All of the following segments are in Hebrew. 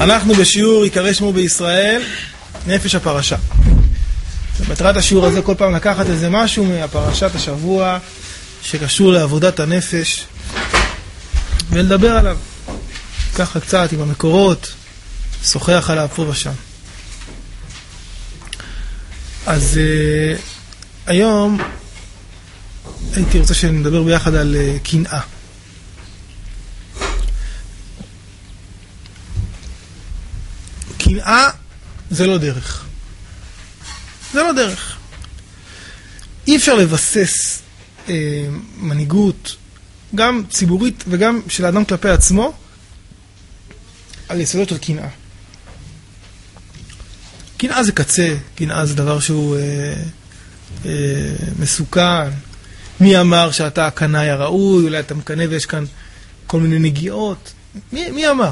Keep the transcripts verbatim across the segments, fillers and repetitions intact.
אנחנו בשיעור יקרא שמו בישראל, נפש הפרשה. מטרת השיעור הזה כל פעם לקחת איזה משהו מהפרשת השבוע שקשור לעבודת הנפש ולדבר עליו. ככה קצת עם המקורות, שוחח עליו פה ושם. אז uh, היום הייתי רוצה שנדבר ביחד על uh, קנאה. קנאה זה לא דרך. זה לא דרך. אי אפשר לבסס אה, מנהיגות, גם ציבורית וגם של האדם כלפי עצמו, על יסודות של קנאה. קנאה זה קצה, קנאה זה דבר שהוא אה, אה, מסוכן. מי אמר שאתה הקנאי הראוי, אולי אתה מקנא ויש כאן כל מיני נגיעות. מי, מי אמר?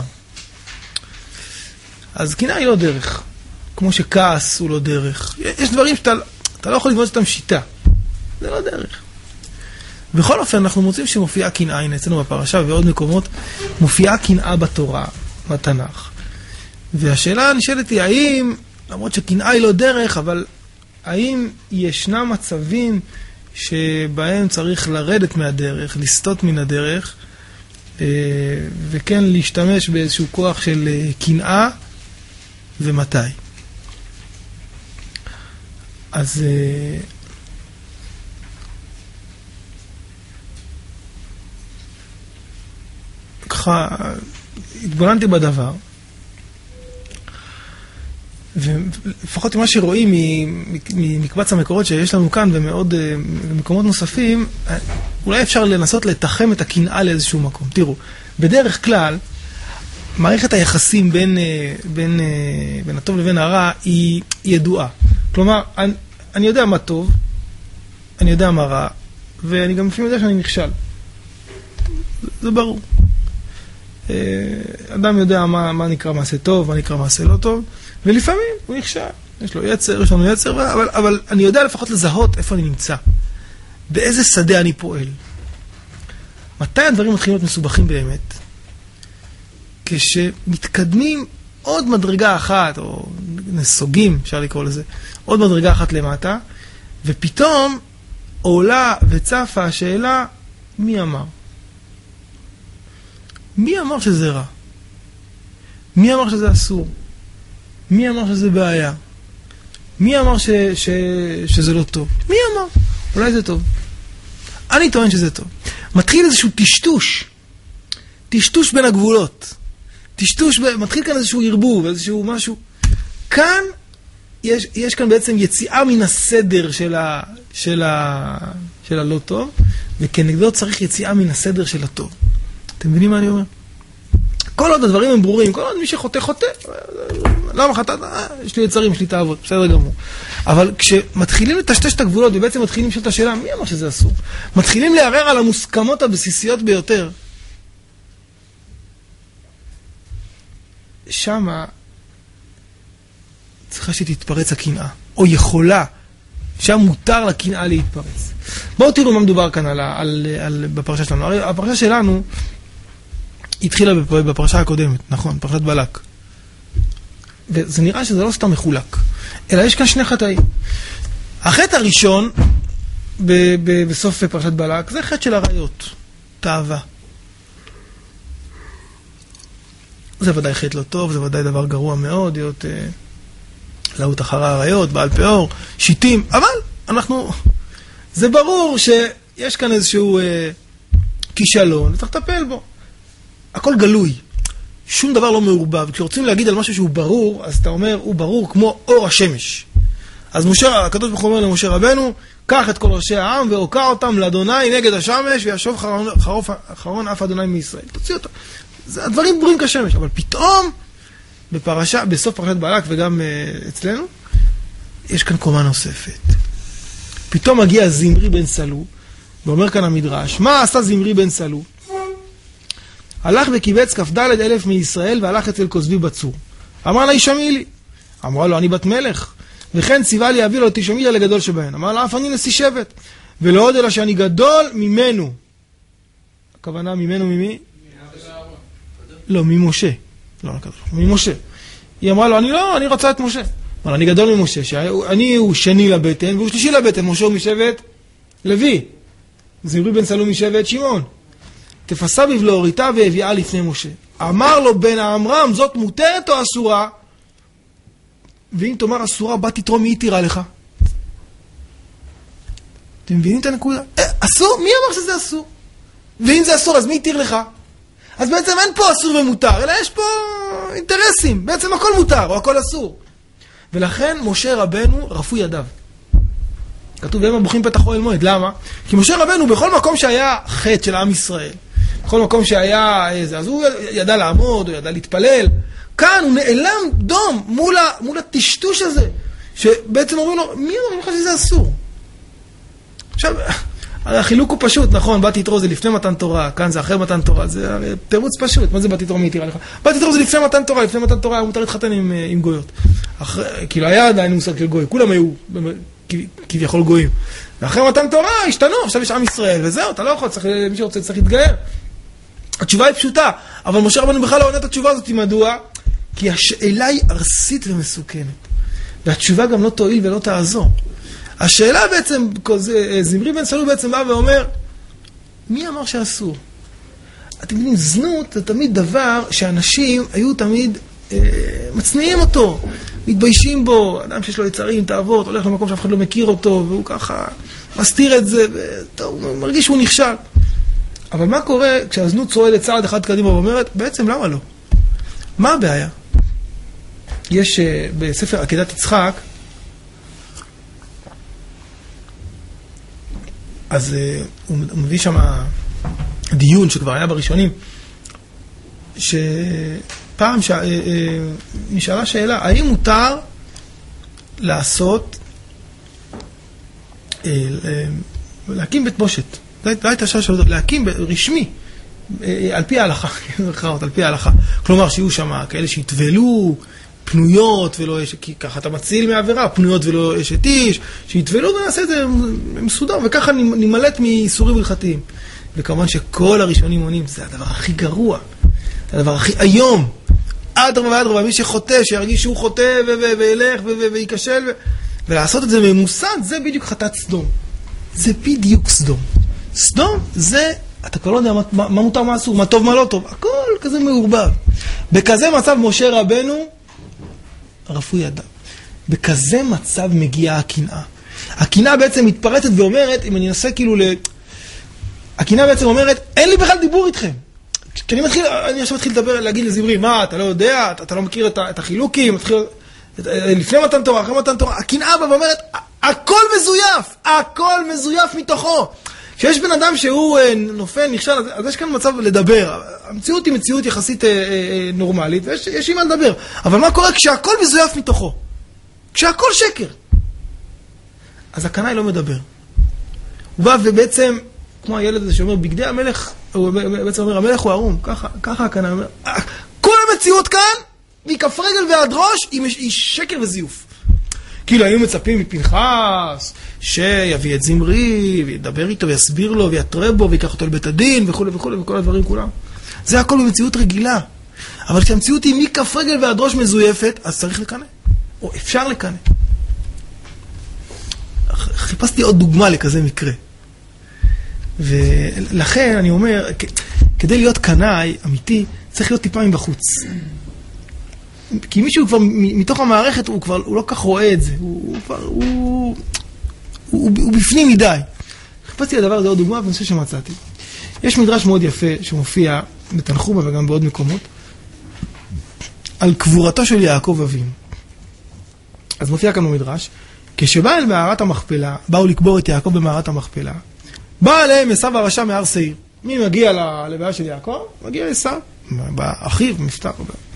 אז קנאה היא לא דרך. כמו שכעס הוא לא דרך. יש דברים שאתה אתה לא יכול לבנות אותם שיטה. זה לא דרך. בכל אופן, אנחנו מוצאים שמופיעה קנאה, הנה אצלנו בפרשה ובעוד מקומות, מופיעה קנאה בתורה, בתנ"ך. והשאלה נשאלת היא, האם, למרות שקנאה היא לא דרך, אבל האם ישנם מצבים שבהם צריך לרדת מהדרך, לסטות מן הדרך, וכן להשתמש באיזשהו כוח של קנאה, ומתי? אז ככה התבוננתי בדבר, ולפחות ממה שרואים ממקבץ המקורות שיש לנו כאן ומאוד מקומות נוספים, אולי אפשר לנסות לתחם את הקנאה לאיזשהו מקום. תראו, בדרך כלל מערכת היחסים בין, בין, בין הטוב לבין הרע היא ידועה. כלומר, אני, אני יודע מה טוב, אני יודע מה רע, ואני גם לפעמים יודע שאני נכשל. זה ברור. אדם יודע מה, מה נקרא מעשה טוב, מה נקרא מעשה לא טוב, ולפעמים הוא נכשל. יש לו יצר, יש לנו יצר, אבל, אבל אני יודע לפחות לזהות איפה אני נמצא. באיזה שדה אני פועל. מתי הדברים מתחילים להיות מסובכים באמת? כשמתקדמים עוד מדרגה אחת, או נסוגים, אפשר לקרוא לזה, עוד מדרגה אחת למטה, ופתאום עולה וצפה השאלה, מי אמר? מי אמר שזה רע? מי אמר שזה אסור? מי אמר שזה בעיה? מי אמר ש, ש, שזה לא טוב? מי אמר? אולי זה טוב. אני טוען שזה טוב. מתחיל איזשהו טשטוש. טשטוש בין הגבולות. טשטוש, מתחיל כאן איזשהו ערבוב, איזשהו משהו. כאן, יש, יש כאן בעצם יציאה מן הסדר של, ה, של, ה, של הלא טוב, וכנגדו צריך יציאה מן הסדר של הטוב. אתם מבינים מה אני אומר? כל עוד הדברים הם ברורים, כל עוד מי שחוטא, חוטא. למה חטאת? אה, יש לי יצרים, יש לי תאוות, בסדר גמור. אבל כשמתחילים לטשטש את הגבולות, ובעצם מתחילים לשאול את השאלה, מי אמר שזה אסור? מתחילים לערער על המוסכמות הבסיסיות ביותר. שמה צריכה שתתפרץ הקנאה, או יכולה, שם מותר לקנאה להתפרץ. בואו תראו מה מדובר כאן על, על, על, בפרשה שלנו. הרי הפרשה שלנו התחילה בפרשה הקודמת, נכון, פרשת בלק. וזה נראה שזה לא סתם מחולק, אלא יש כאן שני חטאים. החטא הראשון, ב, ב, בסוף פרשת בלק, זה חטא של הרעיות, תאווה. זה ודאי חטא לא טוב, זה ודאי דבר גרוע מאוד, להיות אה, להות אחרי הרעיות, בעל פאור, שיטים, אבל אנחנו, זה ברור שיש כאן איזשהו אה, כישלון, צריך לטפל בו. הכל גלוי, שום דבר לא מעורבב. כשרוצים להגיד על משהו שהוא ברור, אז אתה אומר, הוא ברור כמו אור השמש. אז משה, הקדוש ברוך הוא אומר למשה רבנו, קח את כל ראשי העם והוקע אותם לאדוני נגד השמש, וישוב חרון, חרוף, חרון אף אדוני מישראל. תוציא אותו. זה הדברים ברורים כשמש, אבל פתאום, בפרשה, בסוף פרשת בלק וגם uh, אצלנו, יש כאן קומה נוספת. פתאום מגיע זמרי בן סלו, ואומר כאן המדרש, מה עשה זמרי בן סלו? הלך וקיבץ כ"ד אלף מישראל, והלך אצל כוזבי בצור. אמר לה, ישמעי לי. אמרה לו, אני בת מלך. וכן ציווה לי אבי לו, תשמעי לי לגדול שבהן. אמר לה, אף אני נשיא שבט. ולא עוד אלא שאני גדול ממנו. הכוונה ממנו ממי? לא, ממשה. לא הקדוש ברוך הוא, ממשה. היא אמרה לו, אני לא, אני רוצה את משה. אבל אני גדול ממשה, שאני הוא שני לבטן, והוא שלישי לבטן, משה הוא משבט לוי. זמרי בן סלום משבט שמעון. תפסה בבלו ריתה והביאה לפני משה. אמר לו בן העמרם, זאת מותרת או אסורה? ואם תאמר אסורה, בא תתרום, מי תירה לך? אתם מבינים את הנקודה? אסור? מי אמר שזה אסור? ואם זה אסור, אז מי יתיר לך? אז בעצם אין פה אסור ומותר, אלא יש פה אינטרסים. בעצם הכל מותר, או הכל אסור. ולכן משה רבנו רפו ידיו. כתוב, והם הבוכים פתח אוהל מועד. למה? כי משה רבנו בכל מקום שהיה חטא של עם ישראל, בכל מקום שהיה איזה, אז הוא ידע לעמוד, הוא ידע להתפלל. כאן הוא נעלם דום מול, ה, מול הטשטוש הזה, שבעצם אומרים לו, מי אומר לך שזה אסור? עכשיו, החילוק הוא פשוט, נכון, בת יתרו זה לפני מתן תורה, כאן זה אחרי מתן תורה, זה תירוץ פשוט. מה זה בת יתרו, מי יתירה לך? בת יתרו זה לפני מתן תורה, לפני מתן תורה היה מותר להתחתן עם, עם גויות. אחרי, כאילו היה עדיין מושג של גוי, כולם היו כביכול גויים. ואחרי מתן תורה השתנו, עכשיו יש עם ישראל, וזהו, אתה לא יכול, צריך, מי שרוצה צריך להתגייר. התשובה היא פשוטה, אבל משה רבנו בכלל לא עונה את התשובה הזאת, מדוע? כי השאלה היא ארסית ומסוכנת, והתשובה גם לא תועיל ולא תעזור. השאלה בעצם, זמרי בן סלום בעצם בא ואומר, מי אמר שאסור? אתם יודעים, זנות זה תמיד דבר שאנשים היו תמיד אה, מצניעים אותו, מתביישים בו, אדם שיש לו יצרים, תאוות, הולך למקום שאף אחד לא מכיר אותו, והוא ככה מסתיר את זה, וטוב, הוא מרגיש שהוא נכשל. אבל מה קורה כשהזנות צועדת צעד אחד קדימה ואומרת, בעצם למה לא? מה הבעיה? יש uh, בספר עקדת יצחק, אז uh, הוא, הוא מביא שם דיון שכבר היה בראשונים, שפעם ש... uh, uh, נשאלה שאלה, האם מותר לעשות, uh, uh, להקים בית בושת? זו הייתה השאלה שלו, להקים רשמי, על פי ההלכה, על פי ההלכה. כלומר, שיהיו שם כאלה שהתוולו, פנויות ולא אשת, כי ככה אתה מציל מהעבירה, פנויות ולא אשת איש, שהתוולו ונעשה את זה מסודר, וככה נמלט מאיסורים הלכתיים. וכמובן שכל הראשונים עונים, זה הדבר הכי גרוע, זה הדבר הכי היום. אדרבה ואדרבה, מי שחוטא, שירגיש שהוא חוטא וילך ויקשל, ולעשות את זה ממוסד, זה בדיוק חטאת סדום. זה בדיוק סדום. סדום זה, אתה כבר לא יודע מה, מה מותר, מה אסור, מה טוב, מה לא טוב. הכל כזה מעורבב. בכזה מצב משה רבנו רפו ידיו. בכזה מצב מגיעה הקנאה. הקנאה בעצם מתפרצת ואומרת, אם אני אנסה כאילו ל... הקנאה בעצם אומרת, אין לי בכלל דיבור איתכם. כשאני מתחיל, אני עכשיו מתחיל לדבר, להגיד לזמרי, מה, אתה לא יודע, אתה, אתה לא מכיר את, את החילוקים, מתחיל, לפני מתן תורה, אחרי מתן תורה, הקנאה בה ואומרת, הכל מזויף, הכל מזויף מתוכו. כשיש בן אדם שהוא נופל, נכשל, אז יש כאן מצב לדבר. המציאות היא מציאות יחסית נורמלית, ויש עם מה לדבר. אבל מה קורה כשהכל מזויף מתוכו? כשהכל שקר. אז הקנאי לא מדבר. הוא בא ובעצם, כמו הילד הזה שאומר, בגדי המלך, הוא בעצם אומר, המלך הוא ערום. ככה, ככה הקנאי אומר. כל המציאות כאן, מכף רגל ועד ראש, היא שקר וזיוף. כאילו היו מצפים מפנחס שיביא את זמרי וידבר איתו ויסביר לו ויתרה בו ויקח אותו לבית הדין וכו' וכו' וכל הדברים כולם. זה הכל במציאות רגילה. אבל כשהמציאות היא מכף רגל ועד ראש מזויפת, אז צריך לקנא. או אפשר לקנא. חיפשתי עוד דוגמה לכזה מקרה. ולכן אני אומר, כדי להיות קנאי אמיתי, צריך להיות טיפה מבחוץ. כי מישהו כבר, מתוך המערכת, הוא כבר, הוא לא כך רואה את זה. הוא, הוא, הוא, הוא, הוא, הוא בפנים מדי. חיפשתי לדבר הזה עוד דוגמה, ואני חושב שמצאתי. יש מדרש מאוד יפה שמופיע בתנחומה וגם בעוד מקומות, על קבורתו של יעקב אבינו. אז מופיע כאן במדרש, כשבא אל מערת המכפלה, באו לקבור את יעקב במערת המכפלה, בא אליהם עשיו הרשע מהר שעיר. מי מגיע ללוויה של יעקב? מגיע עשיו, אחיו, מפטר.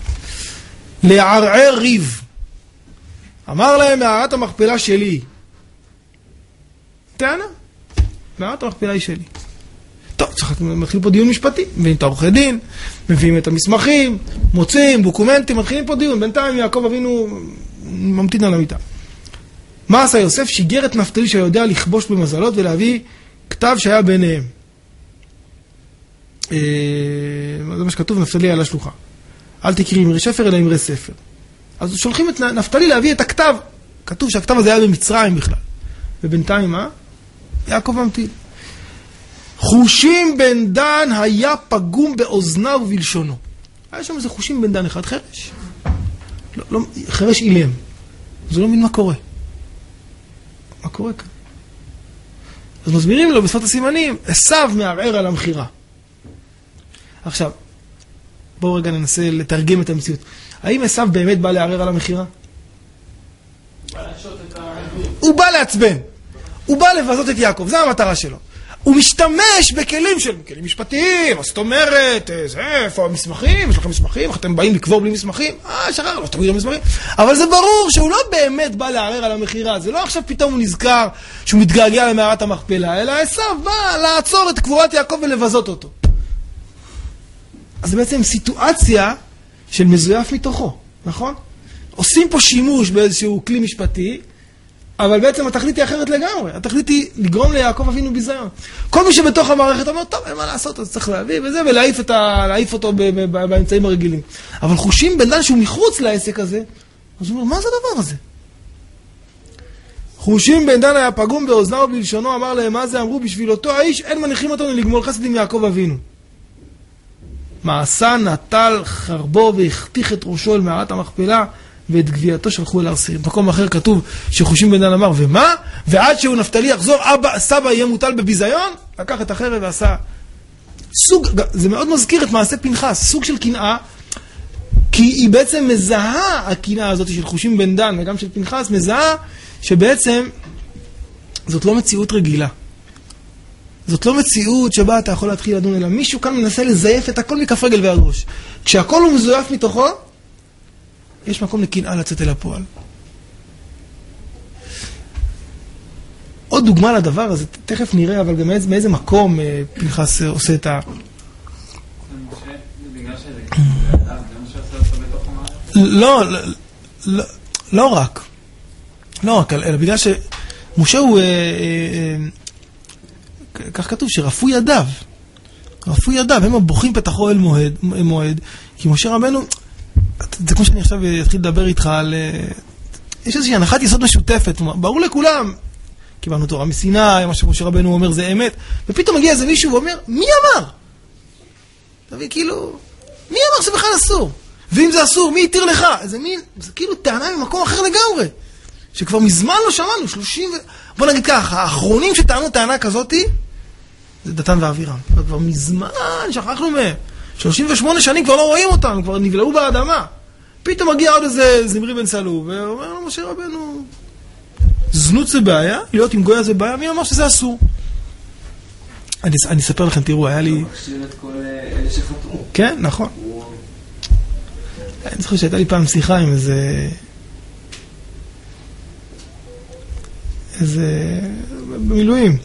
לערער ריב. אמר להם, מערת המכפלה שלי. טענה, מערת המכפלה היא שלי. טוב, צריך מתחיל פה דיון משפטי. מביאים את העורכי דין, מביאים את המסמכים, מוצאים, דוקומנטים, מתחילים פה דיון. בינתיים יעקב אבינו ממתין על המיטה. מה עשה יוסף? שיגר את נפתלי שיודע לכבוש במזלות ולהביא כתב שהיה ביניהם. זה מה שכתוב, נפתלי על השלוחה. אל תקראי אמרי שפר אלא אמרי ספר. אז שולחים את נפתלי להביא את הכתב. כתוב שהכתב הזה היה במצרים בכלל. ובינתיים מה? יעקב ממתין. חושים בן דן היה פגום באוזניו ובלשונו. היה שם איזה חושים בן דן אחד, חרש. לא, לא, חרש אילם. זה לא מבין מה קורה. מה קורה כאן? אז מסבירים לו בשפת הסימנים, עשיו מערער על המחירה. עכשיו, בואו רגע ננסה לתרגם את המציאות. האם עשיו באמת בא לערער על המחירה? הוא בא לעצבן. הוא בא לבזות את יעקב, זו המטרה שלו. הוא משתמש בכלים של כלים משפטיים, זאת אומרת, זה, איפה המסמכים? יש לכם מסמכים? אתם באים לקבור בלי מסמכים? אה, שחרר, לא תמיד המסמכים. אבל זה ברור שהוא לא באמת בא לערער על המחירה. זה לא עכשיו פתאום הוא נזכר שהוא מתגעגע למערת המכפלה, אלא עשיו בא לעצור את קבורת יעקב ולבזות אותו. אז זה בעצם סיטואציה של מזויף מתוכו, נכון? עושים פה שימוש באיזשהו כלי משפטי, אבל בעצם התכלית היא אחרת לגמרי. התכלית היא לגרום ליעקב אבינו ביזיון. כל מי שבתוך המערכת אומר, טוב, אין מה לעשות, אז צריך להביא וזה, ולהעיף את ה... להעיף אותו באמצעים הרגילים. אבל חושים בן דן שהוא מחוץ לעסק הזה, אז הוא אומר, מה זה הדבר הזה? חושים בן דן היה פגום באוזניו ובלשונו, אמר להם, מה זה? אמרו, בשביל אותו האיש, אין מניחים אותנו לגמול חסד עם יעקב אבינו. מעשה נטל חרבו והחתיך את ראשו אל מערת המכפלה, ואת גביעתו שלחו אל הרסיר. במקום אחר כתוב שחושים בן דן אמר, ומה? ועד שהוא נפתלי יחזור, אבא, סבא יהיה מוטל בביזיון, לקח את החרב ועשה. סוג, זה מאוד מזכיר את מעשה פנחס, סוג של קנאה, כי היא בעצם מזהה, הקנאה הזאת של חושים בן דן וגם של פנחס, מזהה שבעצם זאת לא מציאות רגילה. זאת לא מציאות שבה אתה יכול להתחיל לדון, אלא מישהו כאן מנסה לזייף את הכל מכף רגל ועד ראש. כשהכל הוא מזויף מתוכו, יש מקום לקנאה לצאת אל הפועל. עוד דוגמה לדבר הזה, תכף נראה, אבל גם מאיזה מקום פנחס עושה את ה... לא, לא, לא רק. לא רק, אלא בגלל שמשה הוא, כך כתוב, שרפו ידיו. רפו ידיו, הם הבוכים פתחו אל מועד, כי משה רבנו... זה כמו שאני עכשיו אתחיל לדבר איתך על... יש איזושהי הנחת יסוד משותפת, ברור לכולם, קיבלנו תורה מסיני, מה שמשה רבנו אומר זה אמת, ופתאום מגיע איזה מישהו ואומר, מי אמר? תביא כאילו, מי אמר שזה בכלל אסור? ואם זה אסור, מי יתיר לך? זה מין, זה כאילו טענה ממקום אחר לגמרי, שכבר מזמן לא שמענו, שלושים ו... בוא נגיד ככה, האחרונים שטענו טענה כזאת, זה דתן ואבירם, כבר מזמן שכחנו מהם. שלושים ושמונה שנים כבר לא רואים אותם, כבר נבלעו באדמה. פתאום מגיע עוד איזה זמרי בן סלו, ואומר לו, משה רבנו, זנות זה בעיה, להיות עם גויה זה בעיה, מי אמר שזה אסור? אני, אני אספר לכם, תראו, היה לי... אתה מכשיר את כל אלה שחתרו. כן, נכון. אני זוכר שהייתה לי פעם שיחה עם איזה... איזה... במילואים.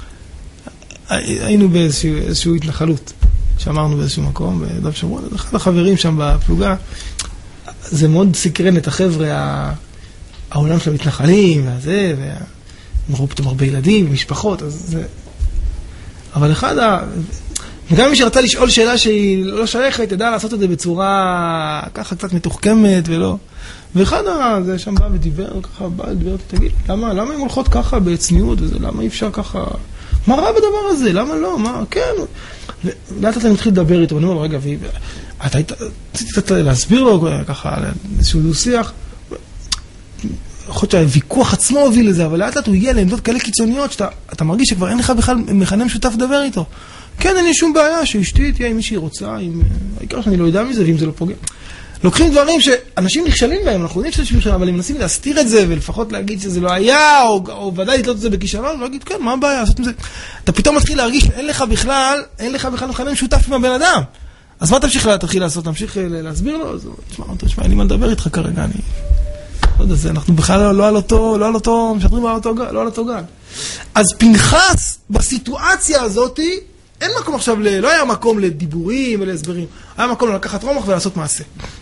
היינו באיזשהו התנחלות. שאמרנו באיזשהו מקום, בדב שומרון, אחד החברים שם בפלוגה, זה מאוד סקרן את החבר'ה, העולם של המתנחלים, והזה, ואמרו פתאום הרבה ילדים, משפחות, אז זה... אבל אחד ה... וגם מי שרצה לשאול שאלה שהיא לא שייכת, ידע לעשות את זה בצורה ככה קצת מתוחכמת ולא... ואחד הזה שם בא ודיבר, ככה בא ודיבר, תגיד, למה, למה הם הולכות ככה בצניעות וזה, למה אי אפשר ככה... מה רע בדבר הזה? למה לא? מה? כן... ולאט לאט אני מתחיל לדבר איתו, ואני אומר לו, רגע, אתה היית, רציתי להסביר לו ככה, איזשהו דו-שיח, יכול להיות שהוויכוח עצמו הוביל לזה, אבל לאט לאט הוא הגיע לעמדות כאלה קיצוניות, שאתה מרגיש שכבר אין לך בכלל מכנה משותף לדבר איתו. כן, אין לי שום בעיה, שאשתי תהיה עם מי שהיא רוצה, העיקר שאני לא יודע מזה, ואם זה לא פוגע. לוקחים דברים שאנשים נכשלים בהם, אנחנו יודעים שזה נכשלים, אבל הם מנסים להסתיר את זה, ולפחות להגיד שזה לא היה, או, או ודאי לתלות את זה בכישלון, ולהגיד, כן, מה הבעיה, לעשות עם זה? אתה פתאום מתחיל להרגיש שאין לך בכלל, אין לך בכלל מכנה משותף עם הבן אדם. אז מה תמשיך להתחיל לעשות? תמשיך להסביר לו? אז תשמע, תשמע, אין לי מה לדבר איתך כרגע, אני... לא יודע, זה, אנחנו בכלל לא על אותו, לא על אותו, משדרים על אותו גל, לא על אותו גל. אז פנחס, בסיטואציה הזאת, אין מקום עכשיו, ל... לא היה מקום לדיבורים ולהסברים. היה מקום לקחת רומח ולעשות מעשה.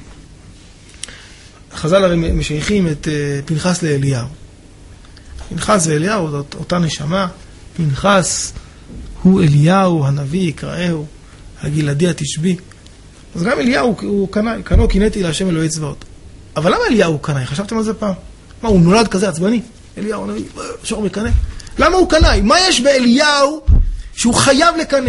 חז"ל הרי משייכים את פנחס לאליהו. פנחס ואליהו, אותה נשמה. פנחס הוא אליהו, הנביא, יקראהו, הגלעדי התשבי. אז גם אליהו הוא קנאי, קנאו קינאתי להשם אלוהי צבאות. אבל למה אליהו הוא קנאי? חשבתם על זה פעם? מה, הוא נולד כזה עצבני? אליהו, שור מקנא. למה הוא קנאי? מה יש באליהו שהוא חייב לקנא?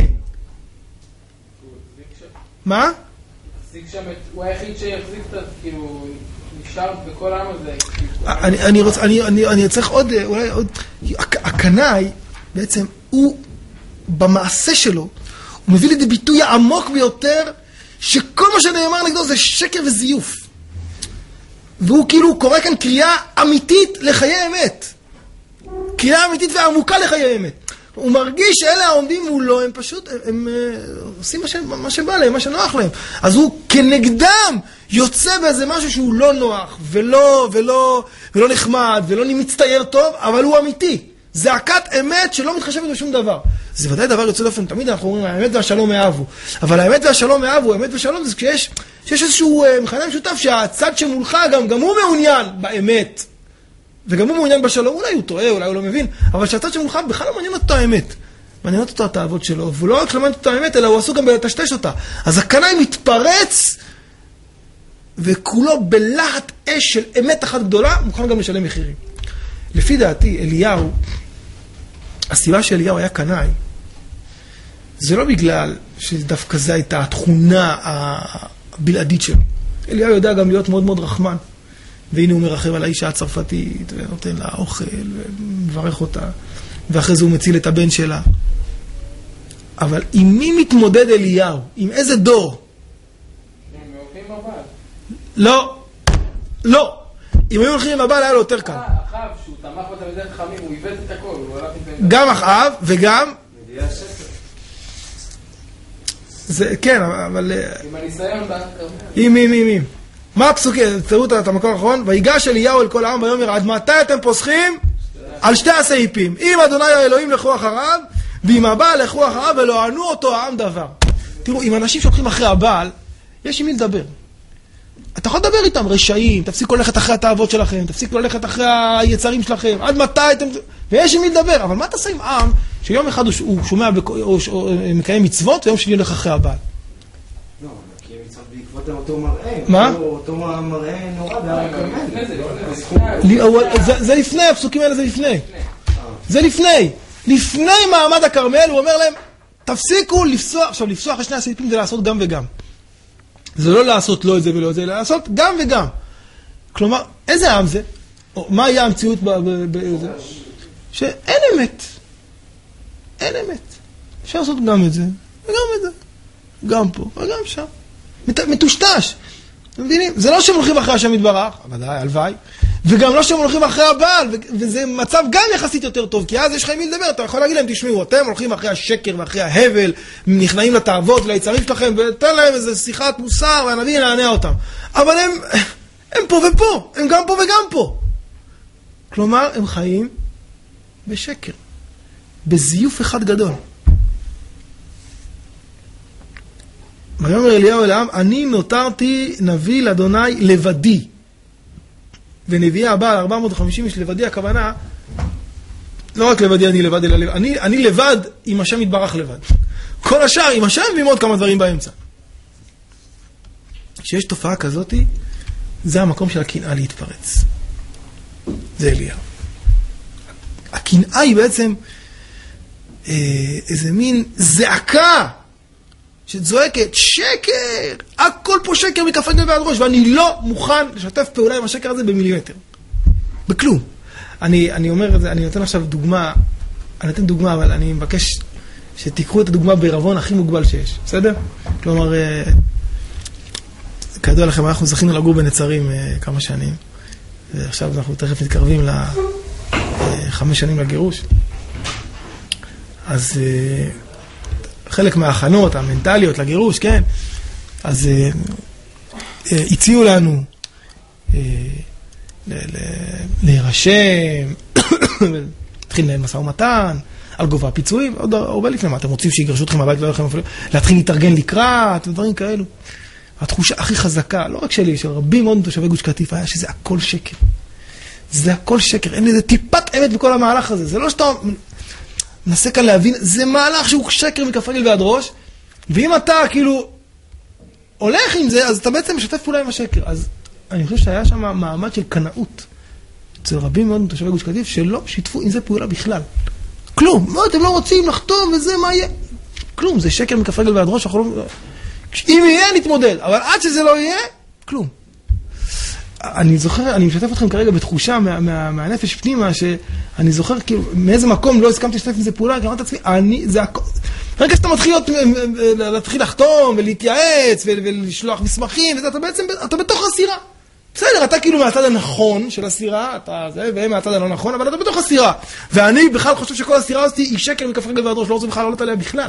מה? הוא היחיד שיחזיק את, כאילו, נשאר בכל העם הזה. אני רוצה, אני צריך עוד, אולי עוד, הקנאי בעצם הוא, במעשה שלו, הוא מביא לידי ביטוי העמוק ביותר, שכל מה שנאמר נגדו זה שקר וזיוף. והוא כאילו קורא כאן קריאה אמיתית לחיי אמת. קריאה אמיתית ועמוקה לחיי אמת. הוא מרגיש שאלה העומדים מולו, הם פשוט, הם, הם, הם עושים מה, ש, מה שבא להם, מה שנוח להם. אז הוא כנגדם יוצא באיזה משהו שהוא לא נוח, ולא, ולא, ולא נחמד, ולא מצטייר טוב, אבל הוא אמיתי. זעקת אמת שלא מתחשבת בשום דבר. זה ודאי דבר יוצא דופן, תמיד אנחנו אומרים, האמת והשלום אהבו. אבל האמת והשלום אהבו, האמת ושלום זה כשיש, שיש איזשהו מכנה משותף שהצד שמולך גם, גם הוא מעוניין באמת. וגם הוא מעוניין בשלום, אולי הוא טועה, אולי הוא לא מבין, אבל שהצד שמולך בכלל לא מעניין אותו האמת. מעניין אותו את האהבות שלו, והוא לא רק שלא מעניין אותו האמת, אלא הוא עשו גם בלטשטש אותה. אז הקנאי מתפרץ, וכולו בלהט אש של אמת אחת גדולה, מוכן גם לשלם מחירים. לפי דעתי, אליהו, הסיבה שאליהו היה קנאי, זה לא בגלל שדווקא זו הייתה התכונה הבלעדית שלו. אליהו יודע גם להיות מאוד מאוד רחמן. והנה הוא מרחב על האישה הצרפתית, ונותן לה אוכל, ומברך אותה, ואחרי זה הוא מציל את הבן שלה. אבל עם מי מתמודד אליהו? עם איזה דור? הם הולכים עם הבעל. לא, לא. אם היו הולכים עם הבעל היה לו יותר קל. אחאב, שהוא תמך בתלמידי חכמים, הוא עיוות את הכל, הוא הלך עם... גם אחאב וגם... מדיעה שקר. זה, כן, אבל... עם הניסיון בעד כרמל. עם, עם, עם, עם. מה הפסוקים? תראו את המקור האחרון. ויגש אליהו אל כל העם ויאמר, עד מתי אתם פוסחים? על שתי הסעיפים. אם אדוני האלוהים לכו אחריו, ואם הבעל לכו אחריו, ולא ענו אותו העם דבר. תראו, אם אנשים שהולכים אחרי הבעל, יש עם מי לדבר. אתה יכול לדבר איתם, רשעים, תפסיקו ללכת אחרי התאוות שלכם, תפסיקו ללכת אחרי היצרים שלכם, עד מתי אתם... ויש עם מי לדבר. אבל מה תעשה עם עם שיום אחד הוא שומע או מקיים מצוות, ויום שני הולך אחרי הבעל? לא, כי מצוות בעקבות אותו מראה. מה? אותו מראה נורא בהר הכרמל. זה לפני, הפסוקים האלה זה לפני. זה לפני. לפני מעמד הכרמל, הוא אומר להם, תפסיקו לפסוח. עכשיו, לפסוח לשני הסעיפים זה לעשות גם וגם. זה לא לעשות לא את זה ולא את זה, אלא לעשות גם וגם. כלומר, איזה עם זה? או מה היה המציאות בזה? שאין אמת. אין אמת. אפשר לעשות גם את זה, וגם את זה. גם פה, וגם שם. מטושטש. אתם מבינים? זה לא שהם הולכים אחרי השם יתברך, ודאי, הלוואי, וגם לא שהם הולכים אחרי הבעל, וזה מצב גם יחסית יותר טוב, כי אז יש לך עם מי לדבר, אתה יכול להגיד להם, תשמעו, אתם הולכים אחרי השקר ואחרי ההבל, נכנעים לתאוות וליצרים שלכם, ותן להם איזו שיחת מוסר, והנביא ינענע אותם. אבל הם, הם פה ופה, הם גם פה וגם פה. כלומר, הם חיים בשקר, בזיוף אחד גדול. ויאמר אליהו אל העם, אני נותרתי נביא לאדוני לבדי. ונביאי הבעל ארבע מאות וחמישים איש לבדי, הכוונה, לא רק לבדי אני לבד, אלא אני, אני לבד עם השם יתברך לבד. כל השאר עם השם ועם עוד כמה דברים באמצע. כשיש תופעה כזאת, זה המקום של הקנאה להתפרץ. זה אליהו. הקנאה היא בעצם אה, איזה מין זעקה, שזועקת, שקר, הכל פה שקר מכף רגל ועד ראש, ואני לא מוכן לשתף פעולה עם השקר הזה במילימטר. בכלום. אני, אני אומר את זה, אני נותן עכשיו דוגמה, אני נותן דוגמה, אבל אני מבקש שתיקחו את הדוגמה בערבון הכי מוגבל שיש, בסדר? כלומר, כידוע לכם, אנחנו זכינו לגור בנצרים כמה שנים, ועכשיו אנחנו תכף מתקרבים לחמש שנים לגירוש. אז... חלק מההכנות, המנטליות לגירוש, כן? אז אה, אה, הציעו לנו אה, להירשם, להתחיל לנהל משא ומתן, על גובה הפיצויים, עוד הרבה לפני מה, אתם רוצים שיגרשו אתכם מהבית, לא לכם אפילו, להתחיל להתארגן לקראת, ודברים כאלו. התחושה הכי חזקה, לא רק שלי, של רבים מאוד תושבי גוש קטיף, היה שזה הכל שקר. זה הכל שקר, אין לזה טיפת אמת בכל המהלך הזה. זה לא שאתה... נסה כאן להבין, זה מהלך שהוא שקר מכף רגל ועד ראש, ואם אתה כאילו הולך עם זה, אז אתה בעצם משתף פעולה עם השקר. אז אני חושב שהיה שם מעמד של קנאות אצל רבים מאוד מתושבי גוש קטיף, שלא שיתפו עם זה פעולה בכלל. כלום. מה, אתם לא רוצים לחתום וזה, מה יהיה? כלום, זה שקר מכף רגל ועד ראש, לא... אם יהיה, נתמודד. אבל עד שזה לא יהיה, כלום. אני זוכר, אני משתף אתכם כרגע בתחושה מה, מה, מהנפש פנימה, שאני זוכר כאילו, מאיזה מקום לא הסכמתי לשתף עם זה פעולה, כי אמרתי לעצמי, אני, זה הכל... רגע שאתה מתחיל להתחיל לחתום ולהתייעץ ולשלוח מסמכים, אתה בעצם, אתה בתוך הסירה. בסדר, אתה כאילו מהצד הנכון של הסירה, אתה זה, והם מהצד הלא נכון, אבל אתה בתוך הסירה. ואני בכלל חושב שכל הסירה הזאת היא שקר מכף רגל ועד ראש, לא רוצה בכלל לעלות עליה בכלל.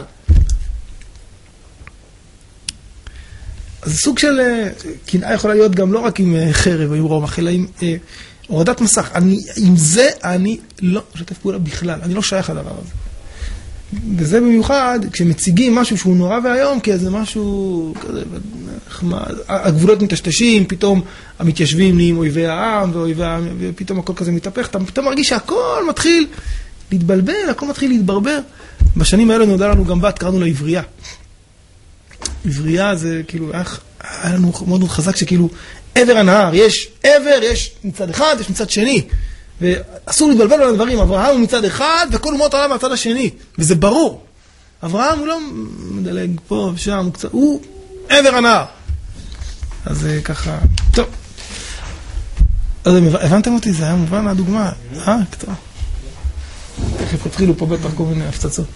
אז סוג של קנאה יכולה להיות גם לא רק עם חרב או עם רומח, אלא עם הורדת מסך. אני, עם זה אני לא משתף פעולה בכלל, אני לא שייך לדבר הזה. וזה במיוחד, כשמציגים משהו שהוא נורא והיום, כי זה משהו כזה, הגבולות מטשטשים, פתאום המתיישבים נהיים אויבי העם, ואויבי העם, ופתאום הכל כזה מתהפך, אתה פתאום מרגיש שהכל מתחיל להתבלבל, הכל מתחיל להתברבר. בשנים האלה נודע לנו גם בת, קראנו לה עברייה. עברייה זה כאילו, היה לנו מאוד מאוד חזק שכאילו, עבר הנהר, יש עבר, יש מצד אחד, יש מצד שני. ואסור להתבלבל על הדברים, אברהם הוא מצד אחד, וכל אומות העולם מהצד השני. וזה ברור. אברהם הוא לא מדלג פה ושם, הוא, קצת, הוא עבר הנהר. אז זה ככה, טוב. אז הבנתם אותי, זה היה מובן הדוגמה. אה, טוב. תכף התחילו פה בטח כל מיני הפצצות.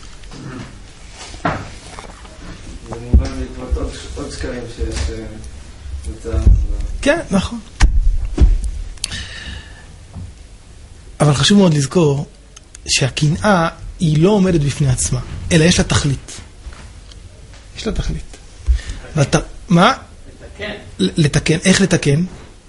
זה מובן בעקבות עוד שקרים שיש נמצא... כן, נכון. אבל חשוב מאוד לזכור שהקנאה היא לא עומדת בפני עצמה, אלא יש לה תכלית. יש לה תכלית. ואתה, מה? לתקן. לתקן. איך לתקן?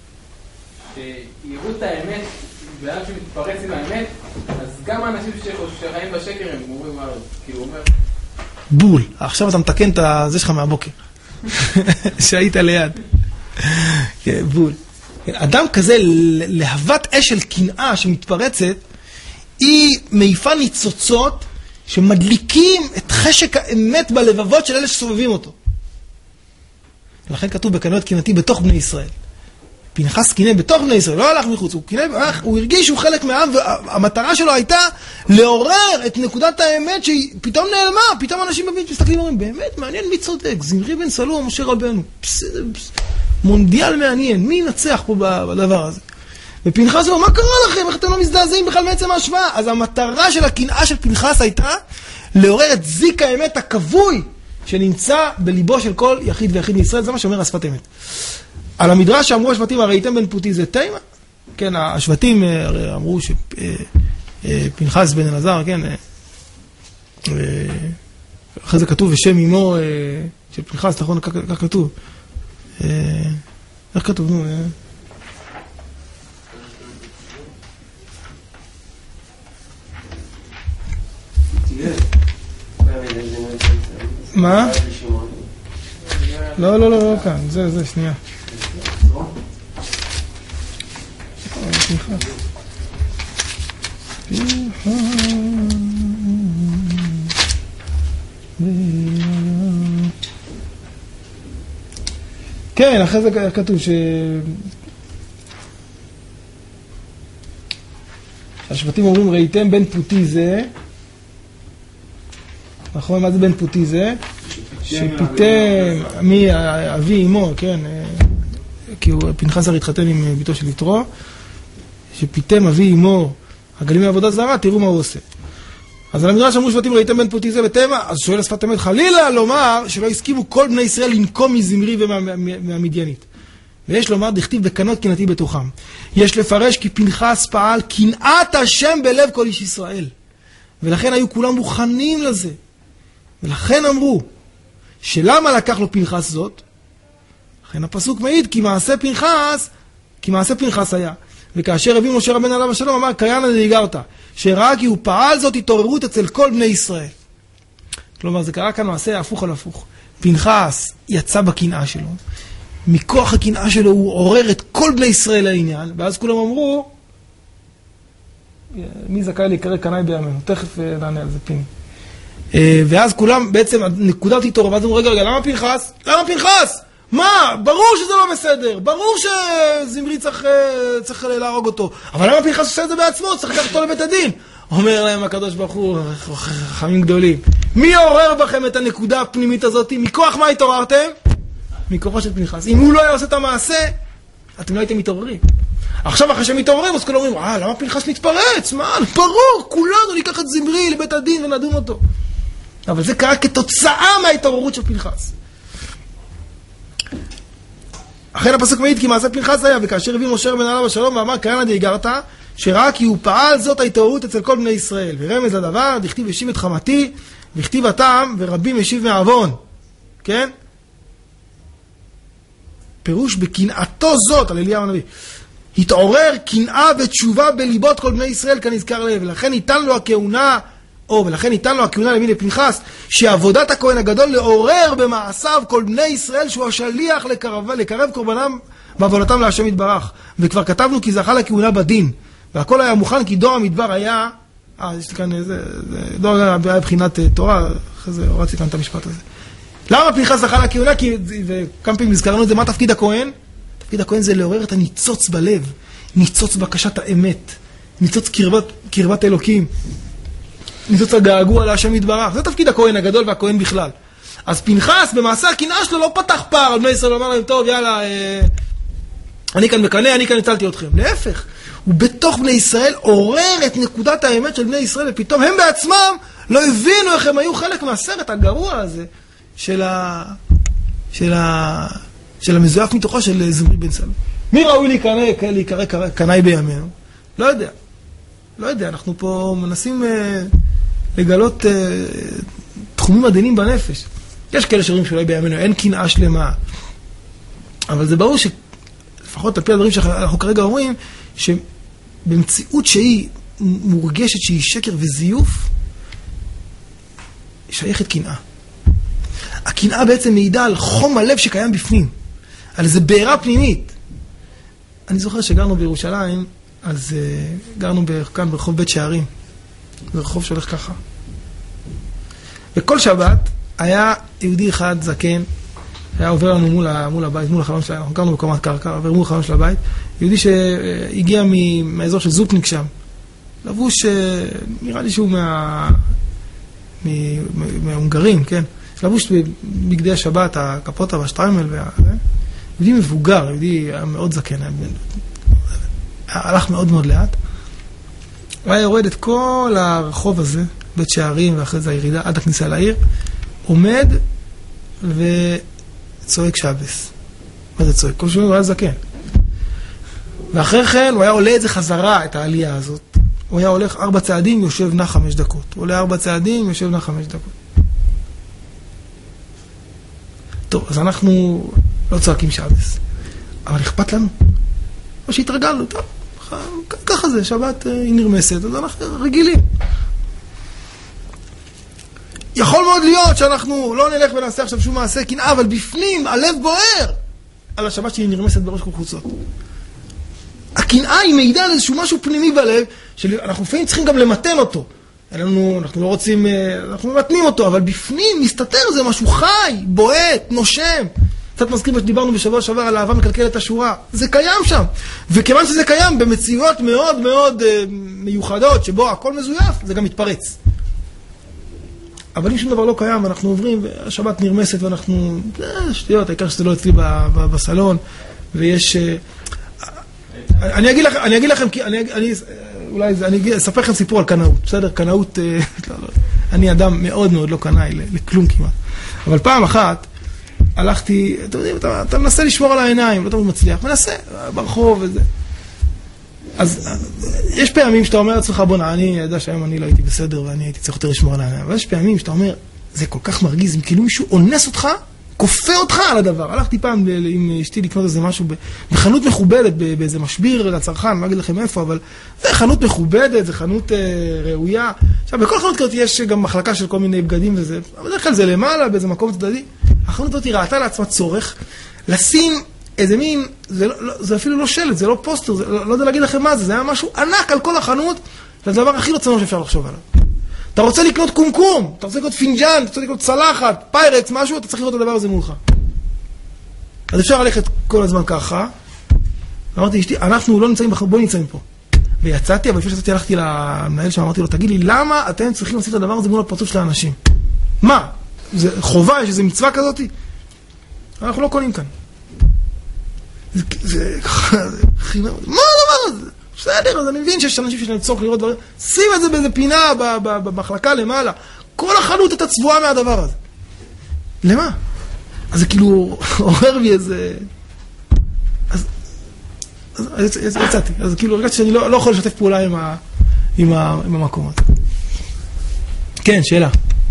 שיראו את האמת, ואדם שמתפרץ עם האמת, אז גם האנשים שחיים בשקר הם אומרים מה, כי הוא אומר... בול. עכשיו אתה מתקן את זה שלך מהבוקר. שהיית ליד. בול. אדם כזה, להבת אש של קנאה שמתפרצת, היא מעיפה ניצוצות שמדליקים את חשק האמת בלבבות של אלה שסובבים אותו. לכן כתוב בקנאות קנאתי בתוך בני ישראל. פנחס קינא בתוך בני ישראל, לא הלך מחוץ, הוא קינא, הוא הרגיש שהוא חלק מהעם, והמטרה שלו הייתה לעורר את נקודת האמת שהיא פתאום נעלמה, פתאום אנשים בבית מסתכלים ואומרים, באמת מעניין מי צודק, זמרי בן סלו או משה רבנו, פס, פס, מונדיאל מעניין, מי ינצח פה בדבר הזה? ופנחס אומר, מה קרה לכם? איך אתם לא מזדעזעים בכלל מעצם ההשוואה? אז המטרה של הקנאה של פנחס הייתה לעורר את זיק האמת הכבוי שנמצא בליבו של כל יחיד ויחיד מישראל, זה מה שאומר השפת אמת. על המדרש שאמרו השבטים, הראיתם בן פוטי זה תימה? כן, השבטים אמרו שפנחס בן אלעזר, כן, אחרי זה כתוב בשם אמו של פנחס, נכון, כך כתוב. איך כתוב, נו? מה? לא, לא, לא, לא כאן, זה, זה, שנייה. כן, אחרי זה כתוב ש... השבטים אומרים, ראיתם בן פוטי זה, נכון, מה זה בן פוטי זה? שפיתם, מי, אבי אמו, כן, כי פנחס הרי התחתן עם ביתו של יתרו, שפיתם אבי אמו, הגלים מעבודה זרה, תראו מה הוא עושה. אז על המדרש אמרו שבטים ראיתם בן פוטי זה בתמה, אז שואל השפת אמת, חלילה לומר שלא הסכימו כל בני ישראל לנקום מזמרי ומהמדיינית. ויש לומר, דכתיב בקנות קנאתי בתוכם. יש לפרש כי פנחס פעל קנאת השם בלב כל איש ישראל. ולכן היו כולם מוכנים לזה. ולכן אמרו, שלמה לקח לו פנחס זאת? לכן הפסוק מעיד, כי מעשה פנחס, כי מעשה פנחס היה. וכאשר הביא משה רבנו עליו השלום, אמר, קיינה דאיגרת, שראה כי הוא פעל זאת התעוררות אצל כל בני ישראל. כלומר, זה קרה כאן מעשה הפוך על הפוך. פנחס יצא בקנאה שלו, מכוח הקנאה שלו הוא עורר את כל בני ישראל לעניין, ואז כולם אמרו, מי זכאי להיקרא קנאי בימינו? תכף נענה על זה פיני. ואז כולם בעצם, נקודת התעורר, ואז אמרו, רגע, רגע, למה פנחס? למה פנחס? מה? ברור שזה לא בסדר, ברור שזמרי צריך, צריך להרוג אותו, אבל למה פנחס עושה את זה בעצמו? צריך לקחת אותו לבית הדין. אומר להם הקדוש ברוך הוא, חכמים גדולים, מי עורר בכם את הנקודה הפנימית הזאת? מכוח מה התעוררתם? מכוחו של פנחס. אם הוא לא היה עושה את המעשה, אתם לא הייתם מתעוררים. עכשיו אחרי שהם מתעוררים, אז כולם אומרים, אה, למה פנחס מתפרץ? מה? ברור, כולנו ניקח את זמרי לבית הדין ונדון אותו. אבל זה קרה כתוצאה מההתעוררות של פנחס. אכן הפסוק מעיד כי מעשה פנחס היה, וכאשר הביא משה רבנו עליו השלום ואמר כהנא דאיגרת, שראה כי הוא פעל זאת ההתעוררות אצל כל בני ישראל. ורמז לדבר, דכתיב השיב את חמתי, וכתיב הטעם, ורבים השיב מעוון. כן? פירוש בקנאתו זאת, על אליהו הנביא. התעורר קנאה ותשובה בליבות כל בני ישראל כנזכר לב, ולכן ניתן לו הכהונה, או ולכן ניתן לו הכהונה למי לפנחס, שעבודת הכהן הגדול לעורר במעשיו כל בני ישראל שהוא השליח לקרב, לקרב קורבנם בעבודתם להשם יתברך. וכבר כתבנו כי זכה לכהונה בדין, והכל היה מוכן כי דור המדבר היה, אה, יש לי כאן איזה, דור היה בבחינת תורה, אחרי זה הורדתי כאן את המשפט הזה. למה פנחס זכה לכהונה? כי, וכמה פעמים נזכרנו את זה, מה תפקיד הכהן? תפקיד הכהן זה לעורר את הניצוץ בלב, ניצוץ בקשת האמת, ניצוץ קרבת, קרבת אלוקים, ניצוץ הגעגוע להשם יתברך. זה תפקיד הכהן הגדול והכהן בכלל. אז פנחס במעשה הקנאה שלו לא פתח פער על בני ישראל, אמר להם, טוב, יאללה, אה, אני כאן מקנא, אני כאן הצלתי אתכם. להפך, הוא בתוך בני ישראל עורר את נקודת האמת של בני ישראל, ופתאום הם בעצמם לא הבינו איך הם היו חלק מהסרט הגרוע הזה של ה... של ה... של המזויף מתוכו של זמרי בן סלום. מי ראוי להיקרא, להיקרא קנאי בימינו? לא יודע. לא יודע, אנחנו פה מנסים אה, לגלות אה, תחומים עדינים בנפש. יש כאלה שאומרים שאולי בימינו אין קנאה שלמה. אבל זה ברור שלפחות על פי הדברים שאנחנו כרגע אומרים, שבמציאות שהיא מורגשת שהיא שקר וזיוף, שייכת קנאה. הקנאה בעצם מעידה על חום הלב שקיים בפנים, על איזו בעירה פנימית. אני זוכר שגרנו בירושלים, אז uh, גרנו כאן ברחוב בית שערים. זה רחוב שהולך ככה. וכל שבת היה יהודי אחד זקן, היה עובר לנו מול, ה, מול הבית, מול החלום שלנו, אנחנו גרנו בקומת קרקע, עובר מול החלום של הבית, יהודי שהגיע מהאזור של זופניק שם, לבוש, נראה לי שהוא מה... מההונגרים, כן? לבוש בגדי השבת, הקפוטה והשטריימל, וה... יהודי מבוגר, יהודי מאוד זקן, הלך מאוד מאוד לאט. הוא היה יורד את כל הרחוב הזה, בית שערים, ואחרי זה הירידה עד הכניסה לעיר, עומד וצועק שבס. מה זה צועק? כל שומעים הוא היה זקן. ואחרי כן הוא היה עולה את זה חזרה, את העלייה הזאת. הוא היה הולך ארבע צעדים, יושב נע חמש דקות. הוא עולה ארבע צעדים, יושב נע חמש דקות. טוב, אז אנחנו לא צועקים שבס. אבל אכפת לנו. או שהתרגלנו, טוב, ככה זה, שבת היא נרמסת, אז אנחנו רגילים. יכול מאוד להיות שאנחנו לא נלך ונעשה עכשיו שום מעשה קנאה, אבל בפנים הלב בוער על השבת שהיא נרמסת בראש כל חוצות. הקנאה היא מעידה על איזשהו משהו פנימי בלב, שאנחנו לפעמים צריכים גם למתן אותו. אנחנו, אנחנו לא רוצים, אנחנו ממתנים אותו, אבל בפנים מסתתר זה משהו חי, בועט, נושם. קצת מזכיר מה שדיברנו בשבוע שעבר על אהבה מקלקלת השורה. זה קיים שם. וכיוון שזה קיים במציאות מאוד מאוד uh, מיוחדות, שבו הכל מזויף, זה גם מתפרץ. אבל אם שום דבר לא קיים, אנחנו עוברים, והשבת נרמסת, ואנחנו, אה, שטויות, העיקר שזה לא אצלי ב- ב- בסלון, ויש... Uh, אני אגיד לכם, אני אגיד לכם, אני, אני, אולי זה, אני אספר לכם סיפור על קנאות, בסדר? קנאות, uh, לא, לא, אני אדם מאוד מאוד לא קנאי, לכלום כמעט. אבל פעם אחת, הלכתי, אתם יודעים, אתה, אתה מנסה לשמור על העיניים, לא תמיד מצליח, מנסה, ברחוב וזה. אז יש פעמים שאתה אומר לעצמך, בונה, אני יודע שהיום אני לא הייתי בסדר ואני הייתי צריך יותר לשמור על העיניים, אבל יש פעמים שאתה אומר, זה כל כך מרגיז, כאילו מישהו אונס אותך, כופה אותך על הדבר. הלכתי פעם עם אשתי לקנות איזה משהו בחנות מכובדת, באיזה משביר לצרכן, אני לא אגיד לכם איפה, אבל זה חנות מכובדת, זה חנות ראויה. עכשיו, בכל חנות כזאת יש גם מחלקה של כל מיני בגדים וזה, אבל בדרך כלל זה למעלה, באיזה מקום צדדי. החנות הזאת ראתה לעצמה צורך לשים איזה מין, זה, לא, זה אפילו לא שלט, זה לא פוסטר, זה, לא, לא יודע להגיד לכם מה זה, זה היה משהו ענק על כל החנות, זה הדבר הכי לא צנוע שאפשר לחשוב עליו. אתה רוצה לקנות קומקום, אתה רוצה לקנות פינג'אן, אתה רוצה לקנות צלחת, פיירקס, משהו, אתה צריך לראות את הדבר הזה מולך. אז אפשר ללכת כל הזמן ככה. אמרתי לאשתי, אנחנו לא נמצאים, בואי נמצאים פה. ויצאתי, אבל לפני שיצאתי הלכתי למנהל שם, אמרתי לו, תגיד לי, למה אתם צריכים לעשות את הדבר הזה מול הפרצוף של האנשים? מה? זה חובה, יש איזו מצווה כזאת? אנחנו לא קונים כאן. זה, זה, זה, חינם, מה הדבר הזה? בסדר, אז אני מבין שיש אנשים שיש להם צורך לראות דברים, שים את זה באיזה פינה במחלקה למעלה. כל החנות הייתה צבועה מהדבר הזה. למה? אז זה כאילו עורר בי איזה... אז, אז, אז יצאתי. אז כאילו הרגשתי שאני לא, לא יכול לשתף פעולה עם, ה, עם, ה, עם המקום הזה. כן, שאלה.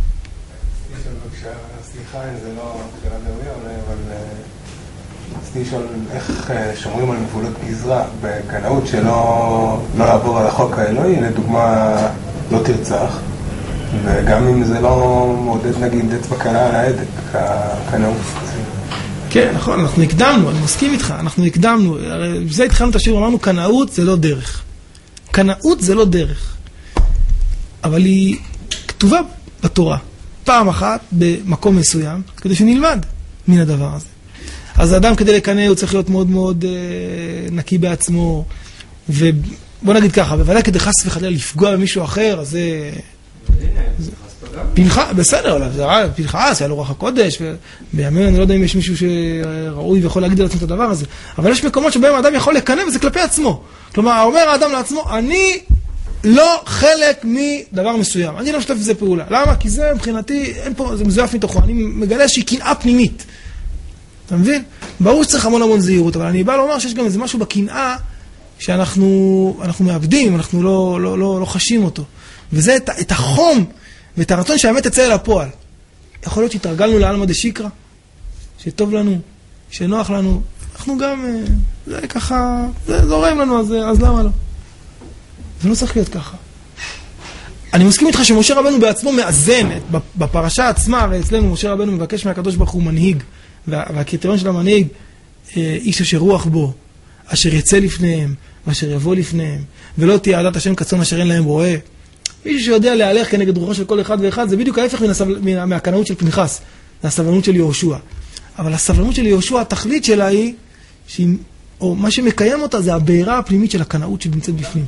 סליחה, זה לא שאלה דרמיה, אבל רציתי לשאול איך שומרים על גבולות גזרה בקנאות שלא לא לעבור על החוק האלוהי, לדוגמה לא תרצח, וגם אם זה לא מעודד נגיד אצבע קלה על ההדק, הקנאות. כן, נכון, אנחנו הקדמנו, אני מסכים איתך, אנחנו הקדמנו, בזה התחלנו את השיר, אמרנו, קנאות זה לא דרך. קנאות זה לא דרך. אבל היא כתובה בתורה, פעם אחת במקום מסוים, כדי שנלמד מן הדבר הזה. אז האדם כדי לקנא הוא צריך להיות מאוד מאוד אה, נקי בעצמו, ובוא נגיד ככה, בוודאי כדי חס וחלילה לפגוע במישהו אחר, אז זה... פנחס, בסדר, פנחס, היה לו רוח הקודש, ובימים אני לא יודע אם יש מישהו שראוי ויכול להגיד על עצמו את הדבר הזה, אבל יש מקומות שבהם האדם יכול לקנא וזה כלפי עצמו. כלומר, אומר האדם לעצמו, אני לא חלק מדבר מסוים, אני לא משתף בזה פעולה. למה? כי זה מבחינתי, אין פה, זה מזויף מתוכו, אני מגלה שהיא קנאה פנימית. אתה מבין? ברור שצריך המון המון זהירות, אבל אני בא לומר שיש גם איזה משהו בקנאה שאנחנו אנחנו מאבדים, אנחנו לא, לא, לא, לא חשים אותו. וזה את, את החום ואת הרצון שהאמת תצא אל הפועל. יכול להיות שהתרגלנו לעלמא דשיקרא, שטוב לנו, שנוח לנו, אנחנו גם, זה ככה, זה זורם לנו, אז, אז למה לא? זה לא צריך להיות ככה. אני מסכים איתך שמשה רבנו בעצמו מאזן, בפרשה עצמה, ואצלנו משה רבנו מבקש מהקדוש ברוך הוא מנהיג, וה, והקריטריון של המנהיג, איש אשר רוח בו, אשר יצא לפניהם, ואשר יבוא לפניהם, ולא תהיה עדת השם כצאן אשר אין להם רועה. מישהו שיודע להלך כנגד רוחו של כל אחד ואחד, זה בדיוק ההפך מן מהקנאות של פנחס, זה הסבלנות של יהושע. אבל הסבלנות של יהושע, התכלית שלה היא, שהיא, או מה שמקיים אותה, זה הבעירה הפנימית של הקנאות שנמצאת בפנים.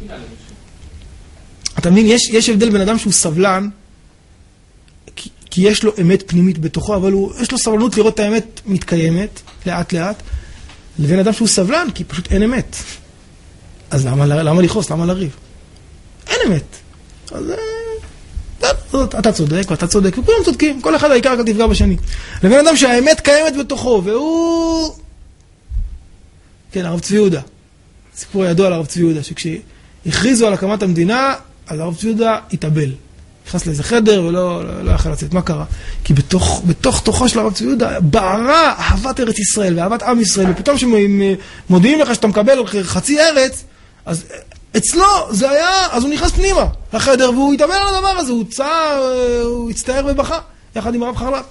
אתה מבין, יש, יש הבדל בין אדם שהוא סבלן, כי, כי יש לו אמת פנימית בתוכו, אבל הוא, יש לו סבלנות לראות את האמת מתקיימת, לאט לאט, לבין אדם שהוא סבלן, כי פשוט אין אמת. אז למה, למה לכעוס? למה לריב? אין אמת. אז אתה צודק ואתה צודק, וכולם צודקים, כל אחד העיקר רק תפגע בשני. לבין אדם שהאמת קיימת בתוכו, והוא... כן, הרב צבי יהודה. סיפור ידוע על הרב צבי יהודה, שכשהכריזו על הקמת המדינה, אז הרב צבי יהודה התאבל. נכנס לאיזה חדר ולא לא, לא יכול לצאת. מה קרה? כי בתוך, בתוך תוכו של הרב צבי יהודה בערה אהבת ארץ ישראל ואהבת עם ישראל, ופתאום שמודיעים לך שאתה מקבל חצי ארץ, אז אצלו זה היה, אז הוא נכנס פנימה לחדר והוא התאבל על הדבר הזה, הוא צער, הוא הצטער ובכה יחד עם הרב חרל"פ.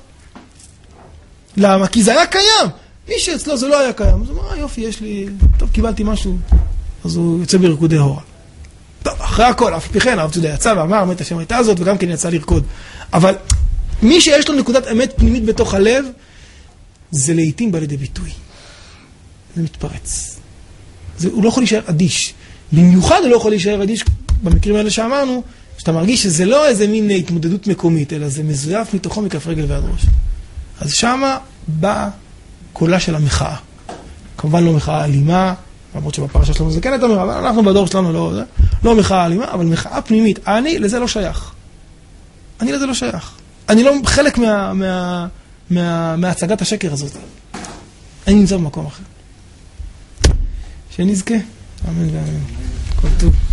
למה? כי זה היה קיים. מי שאצלו זה לא היה קיים, אז הוא אמר, יופי, יש לי, טוב, קיבלתי משהו. אז הוא יוצא בריקודי הורה. טוב, אחרי הכל, אף פי כן, הרב צבי יהודה יצא ואמר, אמת השם הייתה הזאת, וגם כן יצא לרקוד. אבל מי שיש לו נקודת אמת פנימית בתוך הלב, זה לעתים בא לידי ביטוי. זה מתפרץ. זה, הוא לא יכול להישאר אדיש. במיוחד הוא לא יכול להישאר אדיש, במקרים האלה שאמרנו, שאתה מרגיש שזה לא איזה מין התמודדות מקומית, אלא זה מזויף מתוכו מכף רגל ועד ראש. אז שמה באה קולה של המחאה. כמובן לא מחאה אלימה, למרות שבפרשה שלנו זה כן את המחאה, אבל אנחנו בדור שלנו לא, זה, לא מחאה אלימה, אבל מחאה פנימית. אני לזה לא שייך. אני לזה לא שייך. אני לא חלק מה, מה, מה, מהצגת השקר הזאת. אני נמצא במקום אחר. שנזכה. אמן ואמן. כל טוב.